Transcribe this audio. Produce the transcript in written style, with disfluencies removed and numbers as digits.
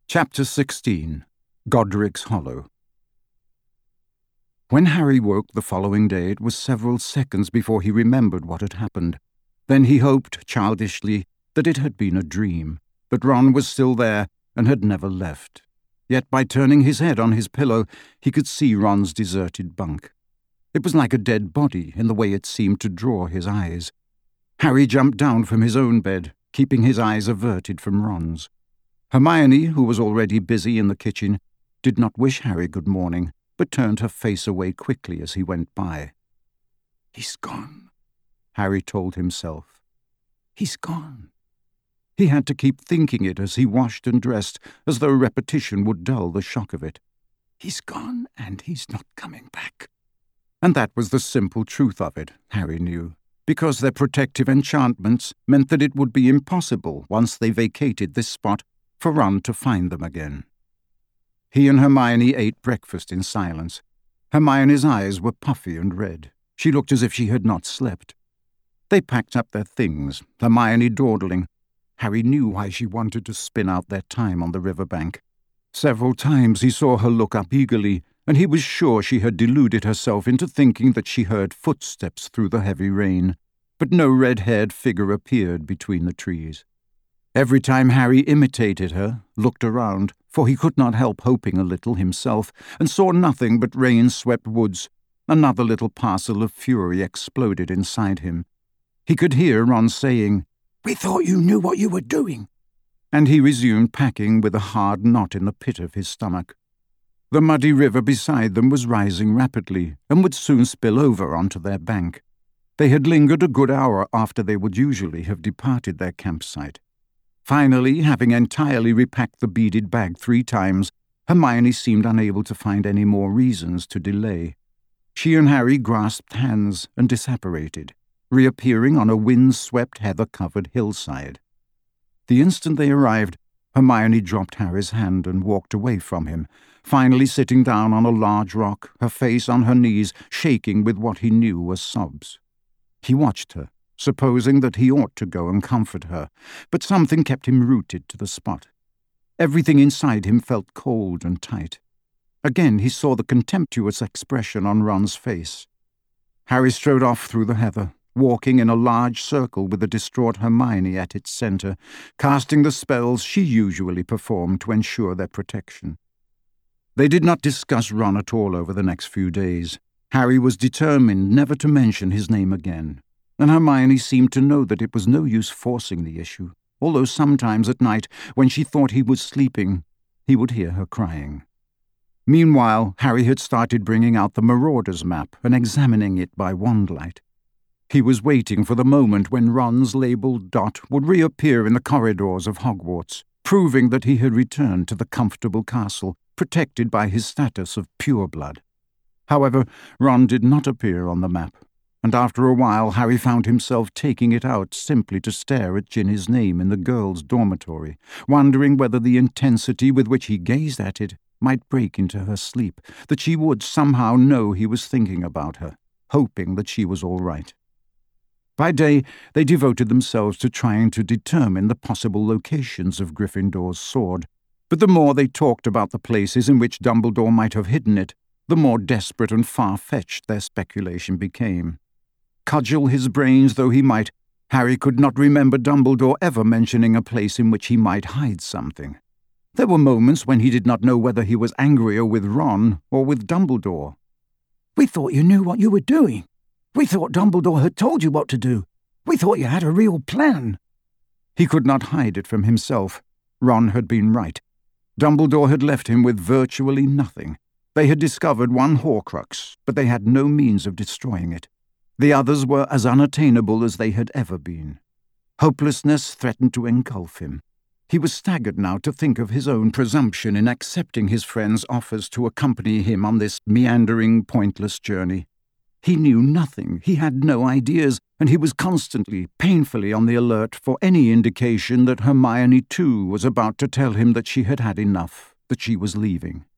Chapter 16. Godric's Hollow. When Harry woke the following day, it was several seconds before he remembered what had happened. Then he hoped, childishly, that it had been a dream, that Ron was still there and had never left. Yet by turning his head on his pillow, he could see Ron's deserted bunk. It was like a dead body in the way it seemed to draw his eyes. Harry jumped down from his own bed, keeping his eyes averted from Ron's. Hermione, who was already busy in the kitchen, did not wish Harry good morning, but turned her face away quickly as he went by. "He's gone," Harry told himself. "He's gone." He had to keep thinking it as he washed and dressed, as though repetition would dull the shock of it. "He's gone, and he's not coming back." And that was the simple truth of it, Harry knew, because their protective enchantments meant that it would be impossible, once they vacated this spot, for Ron to find them again. He and Hermione ate breakfast in silence. Hermione's eyes were puffy and red. She looked as if she had not slept. They packed up their things, Hermione dawdling. Harry knew why she wanted to spin out their time on the river bank. Several times he saw her look up eagerly, and he was sure she had deluded herself into thinking that she heard footsteps through the heavy rain, but no red-haired figure appeared between the trees. Every time Harry imitated her, looked around, for he could not help hoping a little himself, and saw nothing but rain-swept woods, another little parcel of fury exploded inside him. He could hear Ron saying, "We thought you knew what you were doing," and he resumed packing with a hard knot in the pit of his stomach. The muddy river beside them was rising rapidly, and would soon spill over onto their bank. They had lingered a good hour after they would usually have departed their campsite. Finally, having entirely repacked the beaded bag 3 times, Hermione seemed unable to find any more reasons to delay. She and Harry grasped hands and disapparated, reappearing on a wind-swept, heather-covered hillside. The instant they arrived, Hermione dropped Harry's hand and walked away from him, finally sitting down on a large rock, her face on her knees, shaking with what he knew were sobs. He watched her, supposing that he ought to go and comfort her, but something kept him rooted to the spot. Everything inside him felt cold and tight. Again he saw the contemptuous expression on Ron's face. Harry strode off through the heather, walking in a large circle with the distraught Hermione at its centre, casting the spells she usually performed to ensure their protection. They did not discuss Ron at all over the next few days. Harry was determined never to mention his name again, and Hermione seemed to know that it was no use forcing the issue, although sometimes at night, when she thought he was sleeping, he would hear her crying. Meanwhile, Harry had started bringing out the Marauders map and examining it by wandlight. He was waiting for the moment when Ron's labelled dot would reappear in the corridors of Hogwarts, proving that he had returned to the comfortable castle, protected by his status of pureblood. However, Ron did not appear on the map, and after a while Harry found himself taking it out simply to stare at Ginny's name in the girls' dormitory, wondering whether the intensity with which he gazed at it might break into her sleep, that she would somehow know he was thinking about her, hoping that she was all right. By day, they devoted themselves to trying to determine the possible locations of Gryffindor's sword, but the more they talked about the places in which Dumbledore might have hidden it, the more desperate and far-fetched their speculation became. Cudgel his brains though he might, Harry could not remember Dumbledore ever mentioning a place in which he might hide something. There were moments when he did not know whether he was angrier with Ron or with Dumbledore. "We thought you knew what you were doing. We thought Dumbledore had told you what to do. We thought you had a real plan." He could not hide it from himself. Ron had been right. Dumbledore had left him with virtually nothing. They had discovered one Horcrux, but they had no means of destroying it. The others were as unattainable as they had ever been. Hopelessness threatened to engulf him. He was staggered now to think of his own presumption in accepting his friend's offers to accompany him on this meandering, pointless journey. He knew nothing, he had no ideas, and he was constantly, painfully on the alert for any indication that Hermione too was about to tell him that she had had enough, that she was leaving.